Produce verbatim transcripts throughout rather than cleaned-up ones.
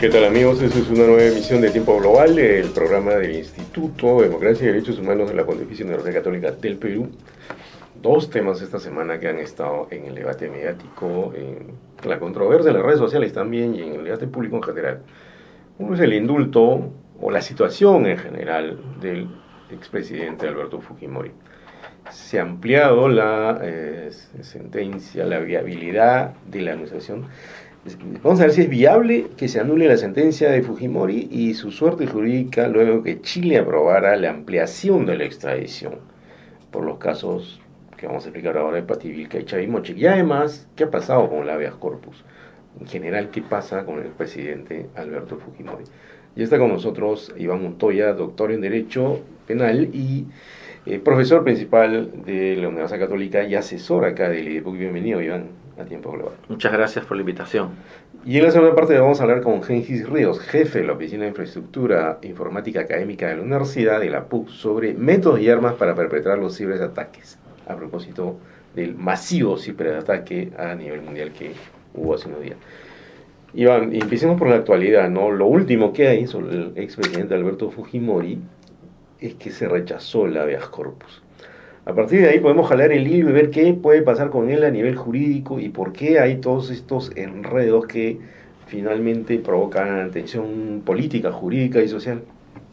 ¿Qué tal, amigos? Esta es una nueva emisión de Tiempo Global, el programa del Instituto de Democracia y Derechos Humanos de la Pontificia Universidad Católica del Perú. Dos temas esta semana que han estado en el debate mediático, en la controversia en las redes sociales también y en el debate público en general. Uno es el indulto o la situación en general del expresidente Alberto Fujimori. Se ha ampliado la eh, sentencia, la viabilidad de la anunciación. Vamos a ver si es viable que se anule la sentencia de Fujimori y su suerte jurídica luego que Chile aprobara la ampliación de la extradición por los casos que vamos a explicar ahora de Pati Vilca y Chavimochic. Y además, ¿qué ha pasado con el habeas corpus? En general, ¿qué pasa con el presidente Alberto Fujimori? Ya está con nosotros Iván Montoya, doctor en Derecho Penal y eh, profesor principal de la Universidad Católica y asesor acá del I D E P U C. Bienvenido, Iván, a Tiempo Global. Muchas gracias por la invitación. Y en la segunda parte vamos a hablar con Gengis Ríos, jefe de la Oficina de Infraestructura Informática Académica de la Universidad de la P U C, sobre métodos y armas para perpetrar los ciberataques, a propósito del masivo ciberataque a nivel mundial que hubo hace unos días. Iván, empecemos por la actualidad, ¿no? Lo último que hay sobre el expresidente Alberto Fujimori es que se rechazó el habeas corpus. A partir de ahí podemos jalar el hilo y ver qué puede pasar con él a nivel jurídico y por qué hay todos estos enredos que finalmente provocan tensión política, jurídica y social.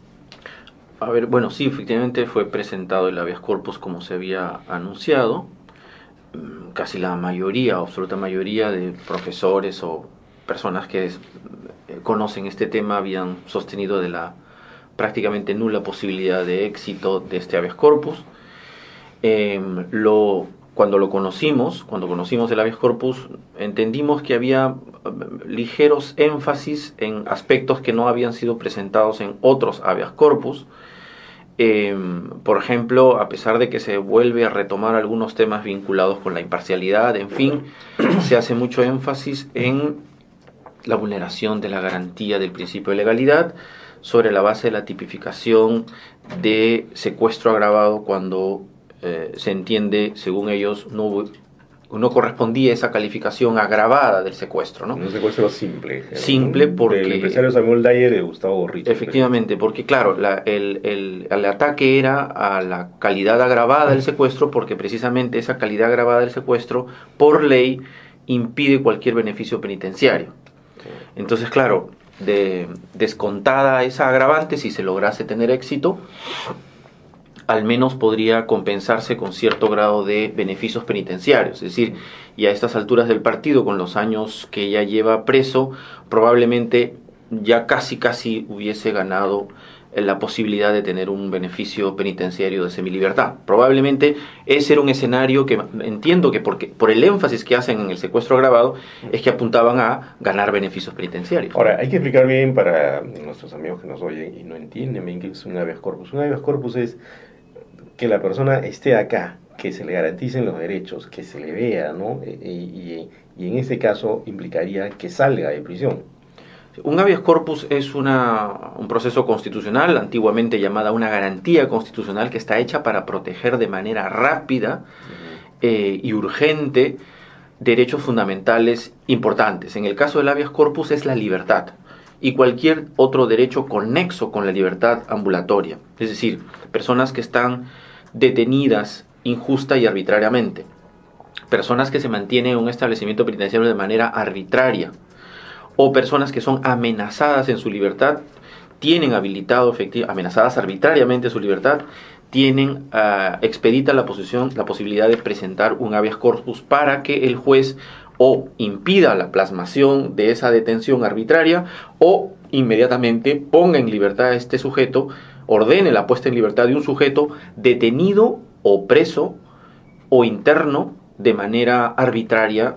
A ver, bueno, sí, efectivamente fue presentado el habeas corpus como se había anunciado. Casi la mayoría, absoluta mayoría de profesores o personas que es, conocen este tema habían sostenido de la prácticamente nula posibilidad de éxito de este habeas corpus. Eh, lo, cuando lo conocimos, cuando conocimos el habeas corpus, entendimos que había ligeros énfasis en aspectos que no habían sido presentados en otros habeas corpus. Eh, por ejemplo, a pesar de que se vuelve a retomar algunos temas vinculados con la imparcialidad, en fin, se hace mucho énfasis en la vulneración de la garantía del principio de legalidad sobre la base de la tipificación de secuestro agravado cuando eh, se entiende, según ellos, no, no correspondía esa calificación agravada del secuestro, ¿no? Un secuestro simple. Simple porque... El empresario Samuel Dyer de Gustavo Borrich. Efectivamente, porque claro, la, el, el, el ataque era a la calidad agravada del secuestro porque precisamente esa calidad agravada del secuestro, por ley, impide cualquier beneficio penitenciario. Entonces, claro, de, descontada esa agravante, si se lograse tener éxito, al menos podría compensarse con cierto grado de beneficios penitenciarios. Es decir, y a estas alturas del partido, con los años que ya lleva preso, probablemente ya casi casi hubiese ganado la posibilidad de tener un beneficio penitenciario de semilibertad. Probablemente ese era un escenario que entiendo que porque, por el énfasis que hacen en el secuestro agravado es que apuntaban a ganar beneficios penitenciarios. Ahora, hay que explicar bien para nuestros amigos que nos oyen y no entienden bien qué es un habeas corpus. Un habeas corpus es que la persona esté acá, que se le garanticen los derechos, que se le vea, ¿no? Y, y, y en este caso implicaría que salga de prisión. Un habeas corpus es una, un proceso constitucional, antiguamente llamada una garantía constitucional, que está hecha para proteger de manera rápida eh, y urgente derechos fundamentales importantes. En el caso del habeas corpus es la libertad y cualquier otro derecho conexo con la libertad ambulatoria, es decir, personas que están detenidas injusta y arbitrariamente, personas que se mantienen en un establecimiento penitenciario de manera arbitraria, o personas que son amenazadas en su libertad, tienen habilitado, amenazadas arbitrariamente su libertad, tienen uh, expedita la, posición, la posibilidad de presentar un habeas corpus para que el juez o impida la plasmación de esa detención arbitraria o inmediatamente ponga en libertad a este sujeto, ordene la puesta en libertad de un sujeto detenido o preso o interno de manera arbitraria,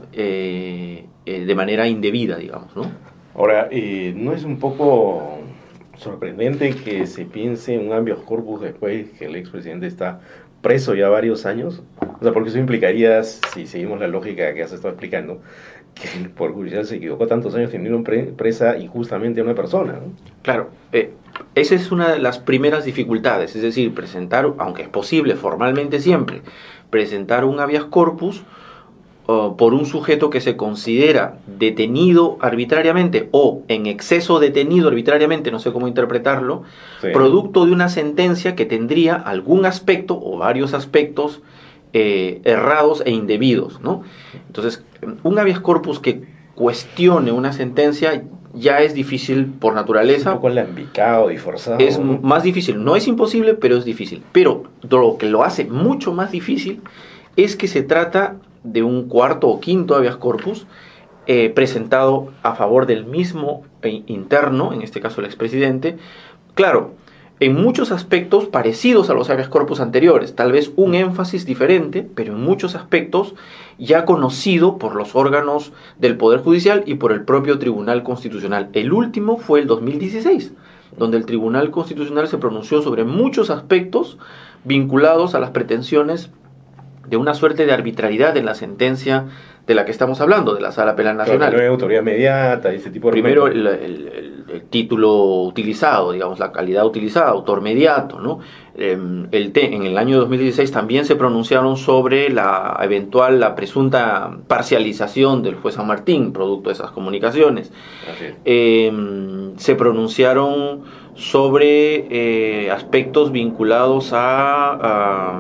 eh, eh, de manera indebida, digamos, ¿no? Ahora, eh, ¿no es un poco sorprendente que se piense en un habeas corpus después que el expresidente está preso ya varios años? O sea, porque eso implicaría, si seguimos la lógica que has estado explicando, que por curiosidad se equivocó tantos años teniendo pre presa injustamente a una persona, ¿no? Claro, eh, esa es una de las primeras dificultades, es decir, presentar, aunque es posible formalmente siempre, presentar un habeas corpus uh, por un sujeto que se considera detenido arbitrariamente o en exceso detenido arbitrariamente, no sé cómo interpretarlo, sí. producto de una sentencia que tendría algún aspecto o varios aspectos eh, errados e indebidos, ¿no? Entonces, un habeas corpus que cuestione una sentencia ya es difícil por naturaleza. Un poco alambicado y forzado. Es más difícil, no es imposible, pero es difícil. Pero lo que lo hace mucho más difícil es que se trata de un cuarto o quinto habeas corpus eh, presentado a favor del mismo eh, interno, en este caso el expresidente. Claro, en muchos aspectos parecidos a los habeas corpus anteriores, tal vez un énfasis diferente, pero en muchos aspectos ya conocido por los órganos del Poder Judicial y por el propio Tribunal Constitucional. El último fue el dos mil dieciséis, donde el Tribunal Constitucional se pronunció sobre muchos aspectos vinculados a las pretensiones de una suerte de arbitrariedad en la sentencia de la que estamos hablando, de la Sala Penal Nacional. Claro, no hay autoridad inmediata y ese tipo de... Primero el, el, el, el título utilizado, digamos, la calidad utilizada, autor mediato, ¿no? Eh, el te, en el año dos mil dieciséis también se pronunciaron sobre la eventual, la presunta parcialización del juez San Martín, producto de esas comunicaciones. Eh, se pronunciaron sobre eh, aspectos vinculados a... a,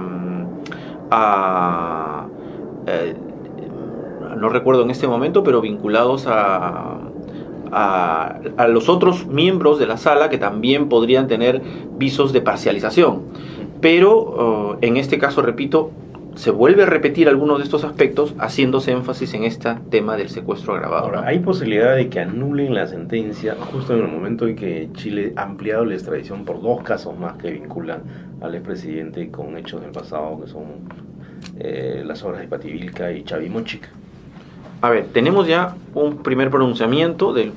a eh, no recuerdo en este momento, pero vinculados a, a, a los otros miembros de la sala que también podrían tener visos de parcialización. Pero uh, en este caso, repito, se vuelve a repetir algunos de estos aspectos haciéndose énfasis en este tema del secuestro agravado. Ahora, ¿hay posibilidad de que anulen la sentencia justo en el momento en que Chile ha ampliado la extradición por dos casos más que vinculan al expresidente con hechos del pasado, que son eh, las obras de Pativilca y Chavimochic? A ver, tenemos ya un primer pronunciamiento del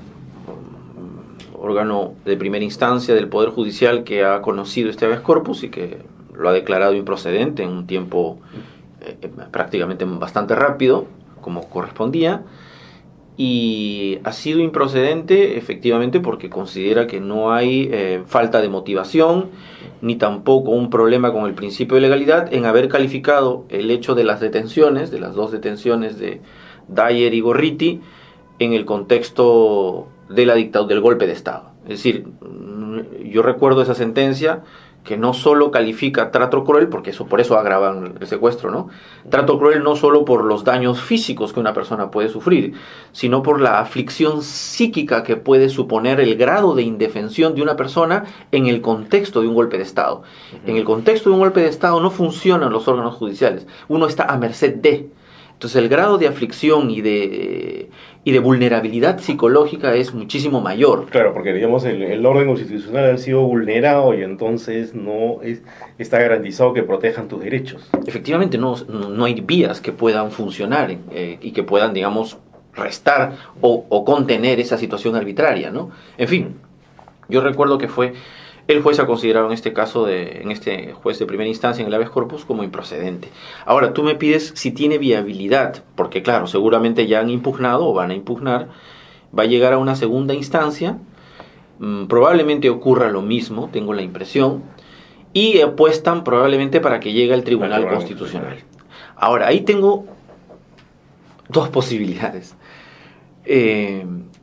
órgano de primera instancia del Poder Judicial que ha conocido este habeas corpus y que lo ha declarado improcedente en un tiempo eh, prácticamente bastante rápido, como correspondía, y ha sido improcedente efectivamente porque considera que no hay eh, falta de motivación ni tampoco un problema con el principio de legalidad en haber calificado el hecho de las detenciones, de las dos detenciones de Dyer y Gorriti, en el contexto de la dictadura, del golpe de Estado. Es decir, yo recuerdo esa sentencia que no solo califica trato cruel, porque eso por eso agravan el secuestro, ¿no? Trato cruel no solo por los daños físicos que una persona puede sufrir, sino por la aflicción psíquica que puede suponer el grado de indefensión de una persona en el contexto de un golpe de Estado. Uh-huh. En el contexto de un golpe de Estado no funcionan los órganos judiciales, uno está a merced de... Entonces el grado de aflicción y de, y de vulnerabilidad psicológica es muchísimo mayor. Claro, porque digamos el, el orden constitucional ha sido vulnerado y entonces no es, está garantizado que protejan tus derechos. Efectivamente, no, no hay vías que puedan funcionar eh, y que puedan, digamos, restar o, o contener esa situación arbitraria, ¿no? En fin, yo recuerdo que fue... El juez ha considerado en este caso, de, en este juez de primera instancia en el habeas corpus, como improcedente. Ahora, tú me pides si tiene viabilidad, porque claro, seguramente ya han impugnado o van a impugnar, va a llegar a una segunda instancia, mmm, probablemente ocurra lo mismo, tengo la impresión, y apuestan probablemente para que llegue al Tribunal claro, Constitucional. Ahora, ahí tengo dos posibilidades. Eh,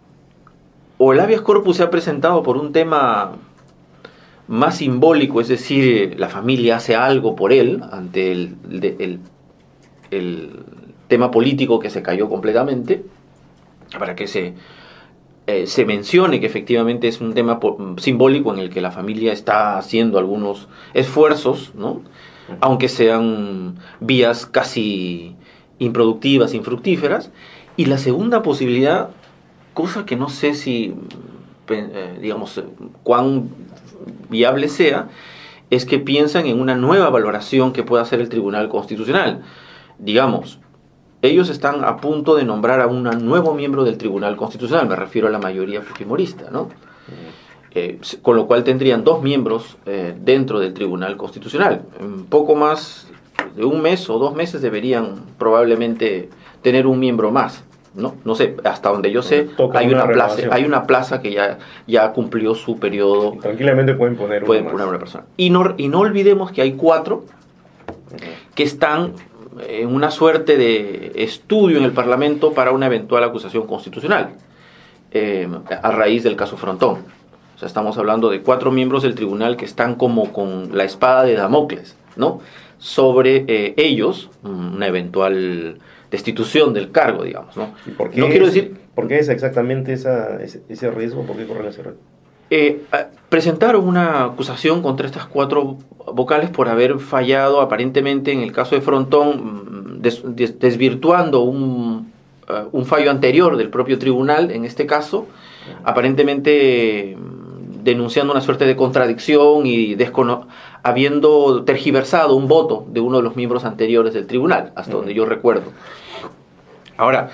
o el habeas corpus se ha presentado por un tema más simbólico, es decir, la familia hace algo por él ante el, el, el tema político que se cayó completamente, para que se, eh, se mencione que efectivamente es un tema po- simbólico en el que la familia está haciendo algunos esfuerzos, ¿no? Aunque sean vías casi improductivas, infructíferas. Y la segunda posibilidad, cosa que no sé si, eh, digamos, cuán viable sea, es que piensan en una nueva valoración que pueda hacer el Tribunal Constitucional. Digamos, ellos están a punto de nombrar a un nuevo miembro del Tribunal Constitucional, me refiero a la mayoría fujimorista, ¿no? Eh, con lo cual tendrían dos miembros eh, dentro del Tribunal Constitucional. En poco más de un mes o dos meses deberían probablemente tener un miembro más. No, no sé, hasta donde yo sé, hay una, una plaza, hay una plaza que ya, ya cumplió su periodo. Y tranquilamente pueden poner pueden una, poner una persona. Y no, y no olvidemos que hay cuatro uh-huh. que están en una suerte de estudio en el Parlamento para una eventual acusación constitucional, eh, a raíz del caso Frontón. O sea, estamos hablando de cuatro miembros del tribunal que están como con la espada de Damocles, ¿no?, sobre eh, ellos, una eventual destitución del cargo, digamos, ¿no? ¿Y por qué no es, quiero decir... ¿Por qué es exactamente esa, ese, ese riesgo? ¿Por qué corren ese riesgo? Eh, presentaron una acusación contra estas cuatro vocales por haber fallado aparentemente en el caso de Frontón, des, des, desvirtuando un, uh, un fallo anterior del propio tribunal, en este caso, aparentemente denunciando una suerte de contradicción y descono habiendo tergiversado un voto de uno de los miembros anteriores del tribunal, hasta uh-huh. donde yo recuerdo. Ahora,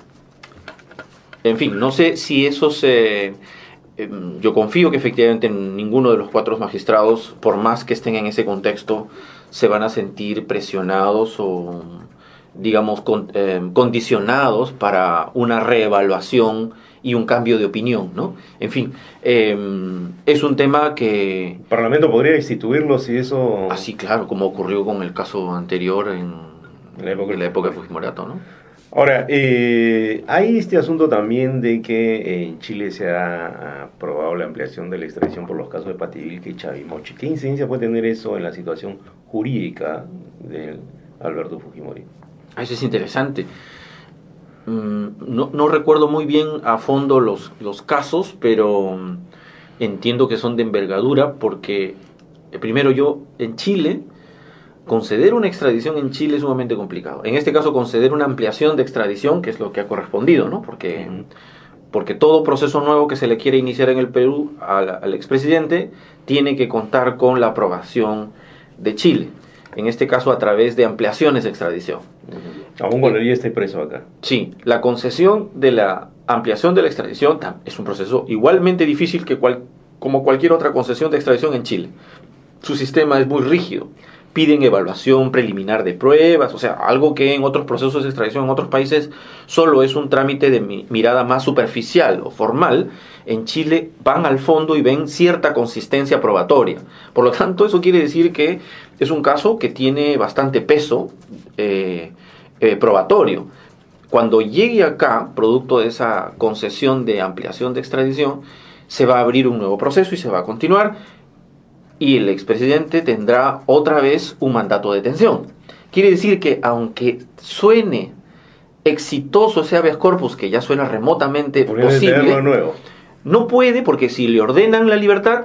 en fin, no sé si eso se... Eh, yo confío que efectivamente ninguno de los cuatro magistrados, por más que estén en ese contexto, se van a sentir presionados o, digamos, con, eh, condicionados para una reevaluación y un cambio de opinión, ¿no? En fin, eh, es un tema que... ¿El Parlamento podría instituirlo si eso...? Así, claro, como ocurrió con el caso anterior en, en la época, en la época de Fujimorato, ¿no? Ahora, eh, hay este asunto también de que en Chile se ha aprobado la ampliación de la extradición por los casos de Pativilca y Chavimochi. ¿Qué incidencia puede tener eso en la situación jurídica de Alberto Fujimori? Eso es interesante. No, no recuerdo muy bien a fondo los, los casos, pero entiendo que son de envergadura porque, primero, yo en Chile, conceder una extradición en Chile es sumamente complicado. En este caso, conceder una ampliación de extradición, que es lo que ha correspondido, ¿no? Porque, uh-huh. porque todo proceso nuevo que se le quiere iniciar en el Perú al, al expresidente tiene que contar con la aprobación de Chile. En este caso, a través de ampliaciones de extradición. Uh-huh. Aún cuando ya esté preso acá. Sí, la concesión de la ampliación de la extradición es un proceso igualmente difícil que cual, como cualquier otra concesión de extradición en Chile. Su sistema es muy rígido. Piden evaluación preliminar de pruebas, o sea, algo que en otros procesos de extradición en otros países solo es un trámite de mi- mirada más superficial o formal. En Chile van al fondo y ven cierta consistencia probatoria. Por lo tanto, eso quiere decir que es un caso que tiene bastante peso eh, eh, probatorio. Cuando llegue acá, producto de esa concesión de ampliación de extradición, se va a abrir un nuevo proceso y se va a continuar. Y el expresidente tendrá otra vez un mandato de detención. Quiere decir que aunque suene exitoso ese habeas corpus, que ya suena remotamente posible, nuevo. no puede, porque si le ordenan la libertad,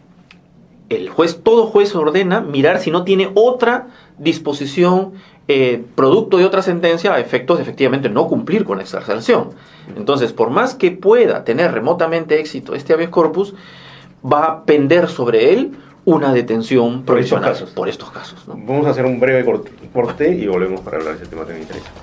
el juez, todo juez ordena mirar si no tiene otra disposición eh, producto de otra sentencia a efectos de efectivamente no cumplir con esa excarcelación. Entonces, por más que pueda tener remotamente éxito este habeas corpus, va a pender sobre él una detención provisional por estos casos. Por estos casos, ¿no? Vamos a hacer un breve corte y volvemos para hablar de ese tema que me interesa.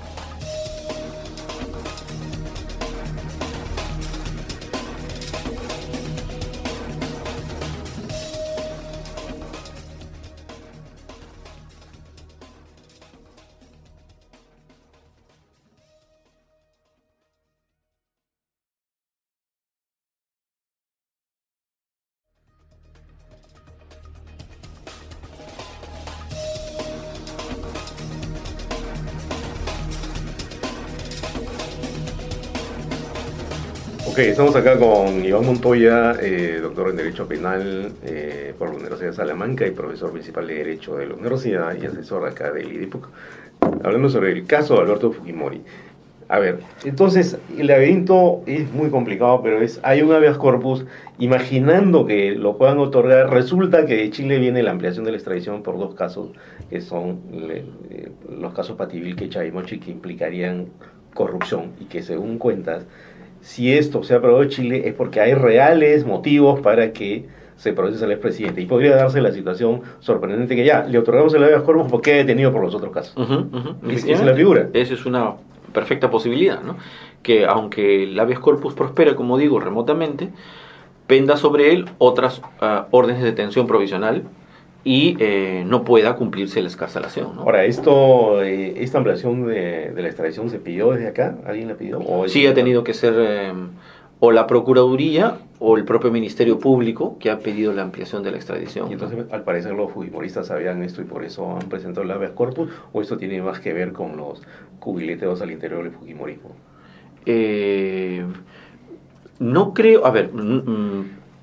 Ok, estamos acá con Iván Montoya, eh, doctor en Derecho Penal eh, por la Universidad de Salamanca y profesor principal de Derecho de la universidad y asesor acá del I D I P U C, hablando sobre el caso de Alberto Fujimori. A ver, entonces el laberinto es muy complicado, pero es hay un habeas corpus, imaginando que lo puedan otorgar, resulta que de Chile viene la ampliación de la extradición por dos casos, que son le, eh, los casos Pativilca y Chavimochi, que implicarían corrupción y que según cuentas, si esto se ha aprobado en Chile es porque hay reales motivos para que se procese al expresidente. Y podría darse la situación sorprendente que ya, le otorgamos el habeas corpus porque es detenido por los otros casos. Uh-huh, uh-huh. Esa es la figura. Esa es una perfecta posibilidad, ¿no? Que aunque el habeas corpus prospera, como digo, remotamente, penda sobre él otras uh, órdenes de detención provisional y eh, no pueda cumplirse la excarcelación, ¿no? Ahora, esto, eh, esta ampliación de, de la extradición se pidió desde acá, ¿alguien la pidió? ¿O sí, ha tenido que ser eh, o la Procuraduría o el propio Ministerio Público que ha pedido la ampliación de la extradición. Y entonces, al parecer, los fujimoristas sabían esto y por eso han presentado el habeas corpus, ¿o esto tiene más que ver con los cubileteos al interior del fujimorismo? Eh, no creo, a ver, mm,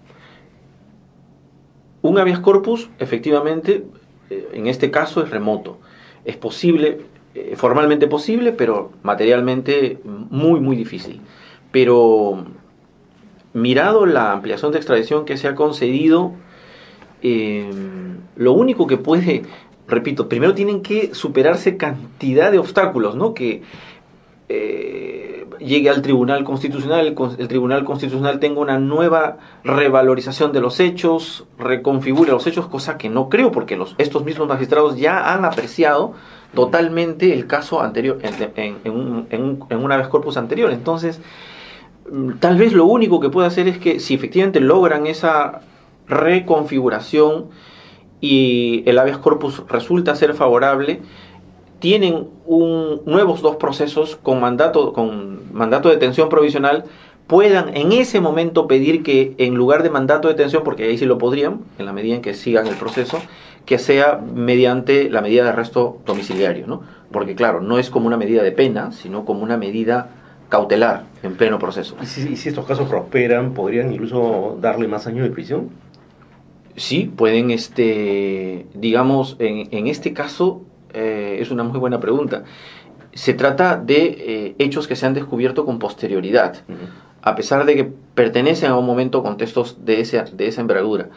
un habeas corpus, efectivamente, eh, en este caso es remoto. Es posible, eh, formalmente posible, pero materialmente muy, muy difícil. Pero mirado la ampliación de extradición que se ha concedido, eh, lo único que puede, repito, primero tienen que superarse cantidad de obstáculos, ¿no? Que eh, llegue al Tribunal Constitucional, el, el Tribunal Constitucional tenga una nueva revalorización de los hechos, reconfigure los hechos, cosa que no creo, porque los, estos mismos magistrados ya han apreciado totalmente el caso anterior, en, en, en, un, en, un, en un habeas corpus anterior. Entonces, tal vez lo único que puede hacer es que si efectivamente logran esa reconfiguración y el habeas corpus resulta ser favorable, tienen un, nuevos dos procesos con mandato, con mandato de detención provisional, puedan en ese momento pedir que en lugar de mandato de detención, porque ahí sí lo podrían, en la medida en que sigan el proceso, que sea mediante la medida de arresto domiciliario, ¿no? Porque claro, no es como una medida de pena, sino como una medida cautelar en pleno proceso. ¿Y si, y si estos casos prosperan, podrían incluso darle más años de prisión? Sí, pueden, este, digamos, en, en este caso, eh, es una muy buena pregunta. Se trata de eh, hechos que se han descubierto con posterioridad, uh-huh. a pesar de que pertenecen a un momento contextos de, ese, de esa envergadura.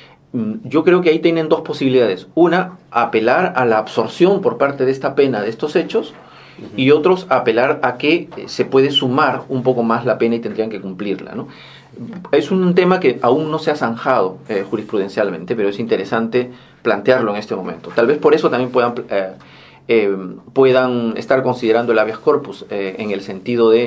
Yo creo que ahí tienen dos posibilidades. Una, apelar a la absorción por parte de esta pena de estos hechos, uh-huh. y otros, apelar a que se puede sumar un poco más la pena y tendrían que cumplirla, ¿no? Es un tema que aún no se ha zanjado eh, jurisprudencialmente, pero es interesante plantearlo en este momento. Tal vez por eso también puedan, eh, eh, puedan estar considerando el habeas corpus, eh, en el sentido de,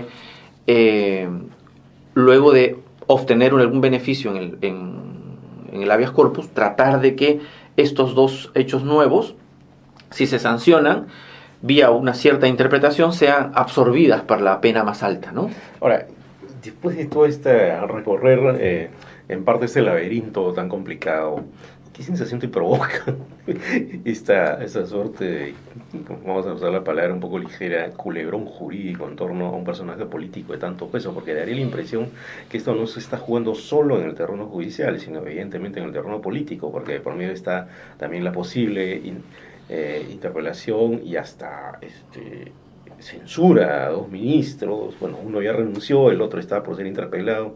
eh, luego de obtener un, algún beneficio en el, en, en el habeas corpus, tratar de que estos dos hechos nuevos, si se sancionan, vía una cierta interpretación, sean absorbidas por la pena más alta, ¿no? Ahora, después de todo este recorrer, eh, en parte este laberinto tan complicado, ¿qué sensación te provoca esta, esta suerte de, vamos a usar la palabra un poco ligera, culebrón jurídico en torno a un personaje político de tanto peso? Porque daría la impresión que esto no se está jugando solo en el terreno judicial, sino evidentemente en el terreno político, porque por medio está también la posible in, eh, interpelación y hasta este censura a dos ministros. Bueno, uno ya renunció, el otro está por ser interpelado.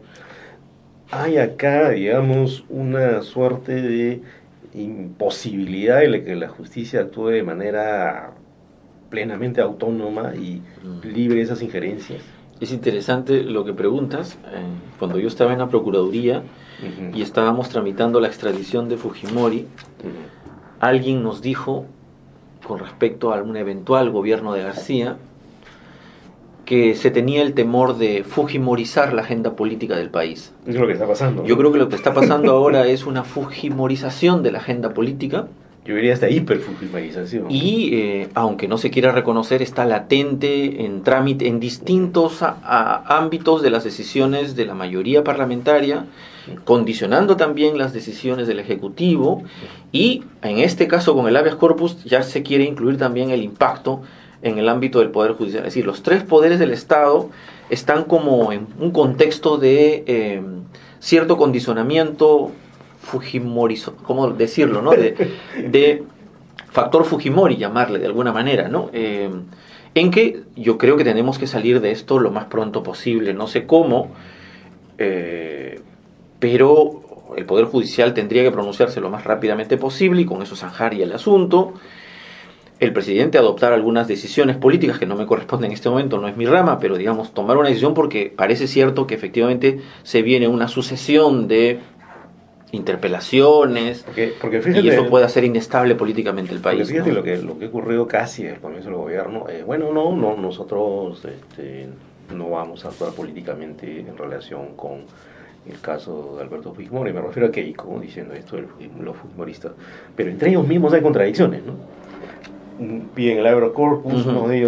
Hay acá, digamos, una suerte de imposibilidad de que la justicia actúe de manera plenamente autónoma y libre de esas injerencias. Es interesante lo que preguntas. Eh, cuando yo estaba en la Procuraduría, uh-huh. y estábamos tramitando la extradición de Fujimori, uh-huh. alguien nos dijo, con respecto a un eventual gobierno de García, que se tenía el temor de fujimorizar la agenda política del país. Eso es lo que está pasando, ¿no? Yo creo que lo que está pasando ahora es una fujimorización de la agenda política. Yo diría hasta hiperfujimorización. Y, eh, aunque no se quiera reconocer, está latente en trámite en distintos a, a, ámbitos de las decisiones de la mayoría parlamentaria, condicionando también las decisiones del Ejecutivo, y en este caso con el habeas corpus ya se quiere incluir también el impacto en el ámbito del Poder Judicial. Es decir, los tres poderes del Estado están como en un contexto de eh, cierto condicionamiento fujimorizo, ¿cómo decirlo, no? De, de factor Fujimori, llamarle de alguna manera, ¿no? Eh, en que yo creo que tenemos que salir de esto lo más pronto posible. No sé cómo, eh, pero el Poder Judicial tendría que pronunciarse lo más rápidamente posible y con eso zanjar ya el asunto. El presidente adoptar algunas decisiones políticas que no me corresponden en este momento, no es mi rama, pero digamos, tomar una decisión porque parece cierto que efectivamente se viene una sucesión de interpelaciones, porque, porque fíjate, y eso puede hacer inestable políticamente el país. Porque fíjate, ¿no? lo que lo que ha ocurrido casi al comienzo del gobierno, eh, bueno, no, no, nosotros este, no vamos a actuar políticamente en relación con el caso de Alberto Fujimori, me refiero a Keiko diciendo esto de los fujimoristas, pero entre ellos mismos hay contradicciones, ¿no? Piden el habeas corpus, uh-huh. uno de ellos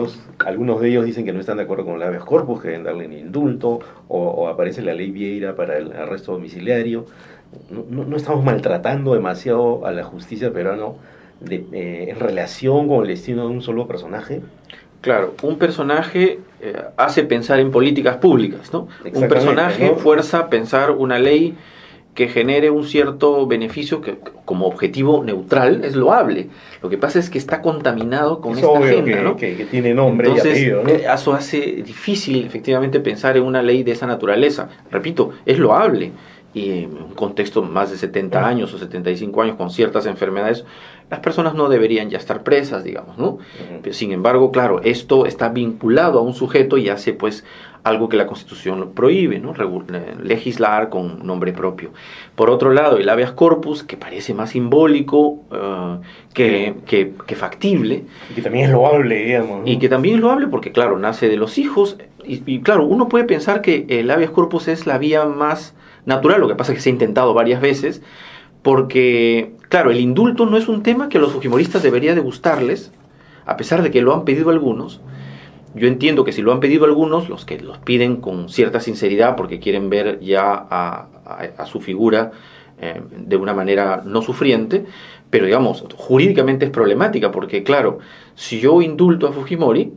algunos de ellos dicen que no están de acuerdo con el habeas corpus, que deben darle el indulto, o, o aparece la ley Vieira para el arresto domiciliario. No, no, no estamos maltratando demasiado a la justicia peruana de, eh, en relación con el destino de un solo personaje. Claro, un personaje eh, hace pensar en políticas públicas, ¿no? Un personaje ¿no? fuerza a pensar una ley que genere un cierto beneficio que como objetivo neutral es loable. Lo que pasa es que está contaminado con es esta obvio agenda, que, ¿no? Que, que tiene nombre Entonces, y apellido, ¿no? Eso hace difícil efectivamente pensar en una ley de esa naturaleza. Repito, es loable. Y en un contexto más de setenta años o setenta y cinco años con ciertas enfermedades, las personas no deberían ya estar presas, digamos, ¿no? Uh-huh. Pero, sin embargo, claro, esto está vinculado a un sujeto y hace pues algo que la Constitución prohíbe, ¿no? Legislar con nombre propio. Por otro lado, el habeas corpus, que parece más simbólico uh, que, que, que factible. Y que también es loable, digamos, ¿no? Y que también es loable porque, claro, nace de los hijos. Y, y claro, uno puede pensar que el habeas corpus es la vía más natural, lo que pasa es que se ha intentado varias veces, porque, claro, el indulto no es un tema que a los fujimoristas debería de gustarles, a pesar de que lo han pedido algunos. Yo entiendo que si lo han pedido algunos, los que los piden con cierta sinceridad, porque quieren ver ya a, a, a su figura eh, de una manera no sufriente, pero digamos, jurídicamente es problemática, porque claro, si yo indulto a Fujimori,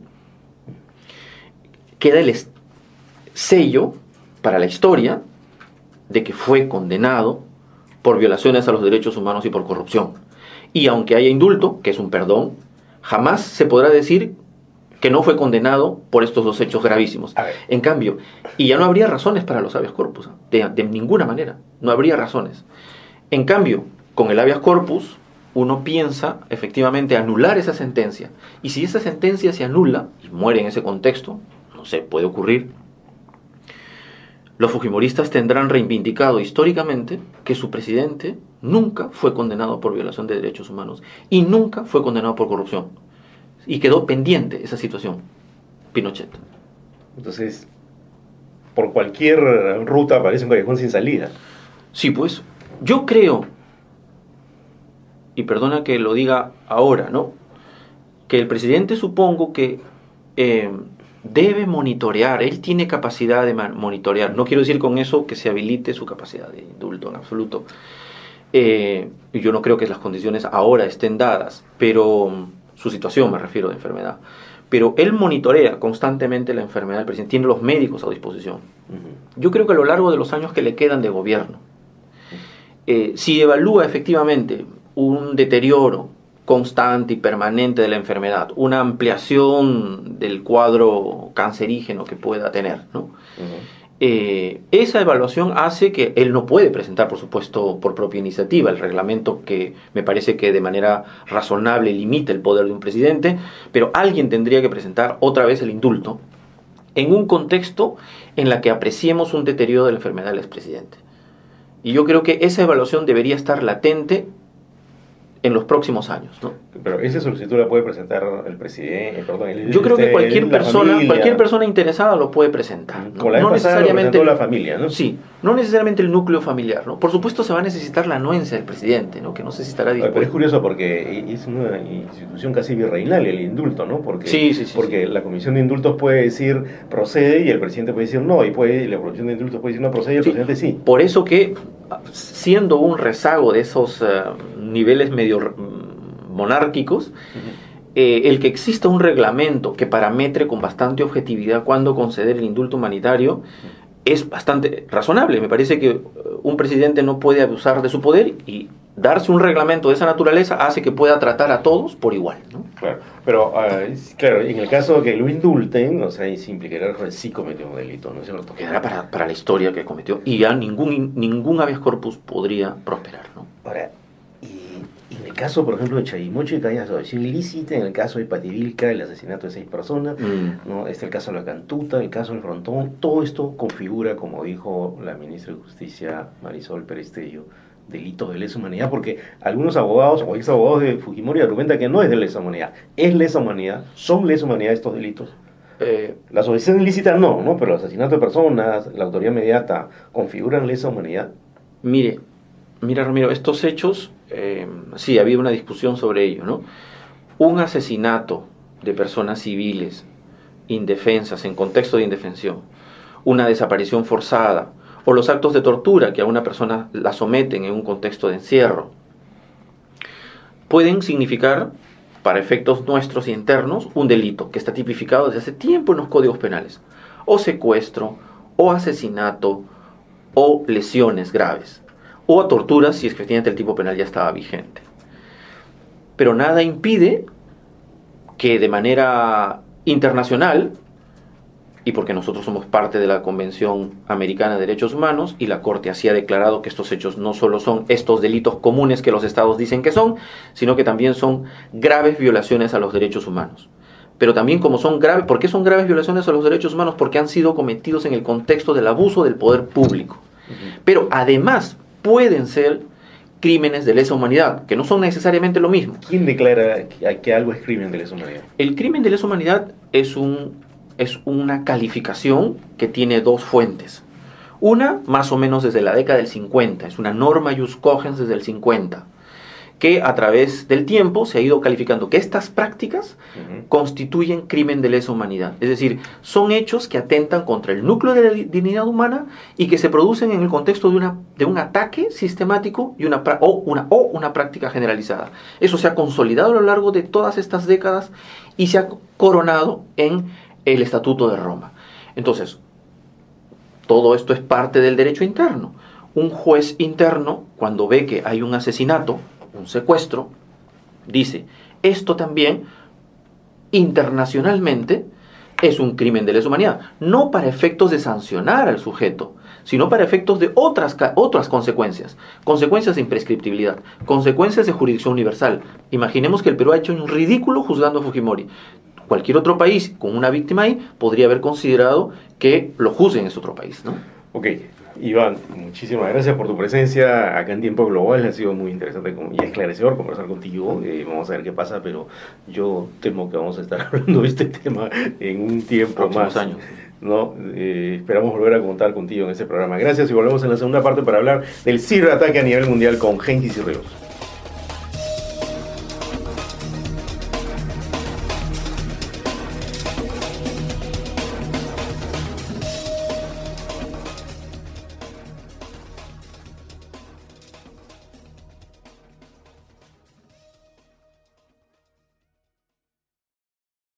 queda el sello para la historia de que fue condenado por violaciones a los derechos humanos y por corrupción. Y aunque haya indulto, que es un perdón, jamás se podrá decir que no fue condenado por estos dos hechos gravísimos. En cambio, y ya no habría razones para los habeas corpus, de, de ninguna manera, no habría razones. En cambio, con el habeas corpus, uno piensa efectivamente anular esa sentencia. Y si esa sentencia se anula y muere en ese contexto, no sé, puede ocurrir, los fujimoristas tendrán reivindicado históricamente que su presidente nunca fue condenado por violación de derechos humanos y nunca fue condenado por corrupción. Y quedó pendiente esa situación, Pinochet. Entonces, por cualquier ruta parece un callejón sin salida. Sí, pues, yo creo, y perdona que lo diga ahora, ¿no? Que el presidente supongo que eh, debe monitorear, él tiene capacidad de monitorear, no quiero decir con eso que se habilite su capacidad de indulto en absoluto, eh, yo no creo que las condiciones ahora estén dadas, pero su situación me refiero de enfermedad, pero él monitorea constantemente la enfermedad del presidente, tiene los médicos a disposición. Uh-huh. Yo creo que a lo largo de los años que le quedan de gobierno, eh, si evalúa efectivamente un deterioro constante y permanente de la enfermedad, una ampliación del cuadro cancerígeno que pueda tener, ¿no? Uh-huh. Eh, esa evaluación hace que él no puede presentar, por supuesto, por propia iniciativa, el reglamento que me parece que de manera razonable limita el poder de un presidente, pero alguien tendría que presentar otra vez el indulto en un contexto en la que apreciemos un deterioro de la enfermedad del expresidente. Y yo creo que esa evaluación debería estar latente en los próximos años, ¿no? Pero esa solicitud la puede presentar el presidente, perdón, el, yo creo que cualquier la persona, familia. cualquier persona interesada lo puede presentar, ¿no? Con la no necesariamente la familia, ¿no? Sí, no necesariamente el núcleo familiar, ¿no? Por supuesto se va a necesitar la anuencia del presidente, ¿no? Que no sé si estará dispuesto. Pero es curioso porque es una institución casi virreinal el indulto, ¿no? Porque, sí, sí, sí, porque sí. la comisión de indultos puede decir procede y el presidente puede decir no, y puede y la comisión de indultos puede decir no procede y el sí. presidente sí. Por eso que, siendo un rezago de esos uh, niveles medio monárquicos, uh-huh. eh, el que exista un reglamento que parametre con bastante objetividad cuándo conceder el indulto humanitario es bastante razonable. Me parece que un presidente no puede abusar de su poder y darse un reglamento de esa naturaleza hace que pueda tratar a todos por igual, ¿no? Claro, pero uh, claro, en el caso de que lo indulten, o sea, sí implicará que sí cometió un delito, ¿no es cierto? Quedará para, para la historia que cometió y ya ningún, ningún habeas corpus podría prosperar, ¿no? Ahora, y en el caso, por ejemplo, de Chayimoche, que hay asociación ilícita, en el caso de Pativilca, el asesinato de seis personas, mm. ¿no? Este el caso de la Cantuta, el caso del Frontón, todo esto configura, como dijo la ministra de Justicia Marisol Perestello, delito de lesa humanidad, porque algunos abogados o ex abogados de Fujimori argumentan que no es de lesa humanidad, es lesa humanidad, son lesa humanidad estos delitos. Eh, la asociación ilícita no, ¿no? Pero el asesinato de personas, la autoría inmediata, configuran lesa humanidad. Mire, mira Ramiro, estos hechos, eh, sí, ha habido una discusión sobre ello, ¿no? Un asesinato de personas civiles indefensas en contexto de indefensión, una desaparición forzada o los actos de tortura que a una persona la someten en un contexto de encierro, pueden significar, para efectos nuestros internos, un delito que está tipificado desde hace tiempo en los códigos penales, o secuestro, o asesinato, o lesiones graves, o a tortura si efectivamente el tipo penal ya estaba vigente. Pero nada impide que de manera internacional, y porque nosotros somos parte de la Convención Americana de Derechos Humanos, y la Corte así ha declarado que estos hechos no solo son estos delitos comunes que los estados dicen que son, sino que también son graves violaciones a los derechos humanos. Pero también como son graves, ¿por qué son graves violaciones a los derechos humanos? Porque han sido cometidos en el contexto del abuso del poder público. Uh-huh. Pero además pueden ser crímenes de lesa humanidad, que no son necesariamente lo mismo. ¿Quién declara que algo es crimen de lesa humanidad? El crimen de lesa humanidad es un es una calificación que tiene dos fuentes. Una, más o menos desde la década del cincuenta, es una norma ius cogens desde el cincuenta, que a través del tiempo se ha ido calificando que estas prácticas uh-huh. constituyen crimen de lesa humanidad. Es decir, son hechos que atentan contra el núcleo de la dignidad humana y que se producen en el contexto de, una, de un ataque sistemático y una, o, una, o una práctica generalizada. Eso se ha consolidado a lo largo de todas estas décadas y se ha coronado en el Estatuto de Roma. Entonces, todo esto es parte del derecho interno. Un juez interno, cuando ve que hay un asesinato, un secuestro, dice, esto también, internacionalmente, es un crimen de lesa humanidad. No para efectos de sancionar al sujeto, sino para efectos de otras, otras consecuencias. Consecuencias de imprescriptibilidad, consecuencias de jurisdicción universal. Imaginemos que el Perú ha hecho un ridículo juzgando a Fujimori. Cualquier otro país con una víctima ahí podría haber considerado que lo juzguen en ese otro país, ¿no? Ok, Iván, muchísimas gracias por tu presencia acá en Tiempo Global. Ha sido muy interesante y esclarecedor conversar contigo. Eh, vamos a ver qué pasa, pero yo temo que vamos a estar hablando de este tema en un tiempo Próximos más. años. ¿No? Eh, esperamos volver a contar contigo en este programa. Gracias y volvemos en la segunda parte para hablar del ciberataque a nivel mundial con Genghis y Ríos.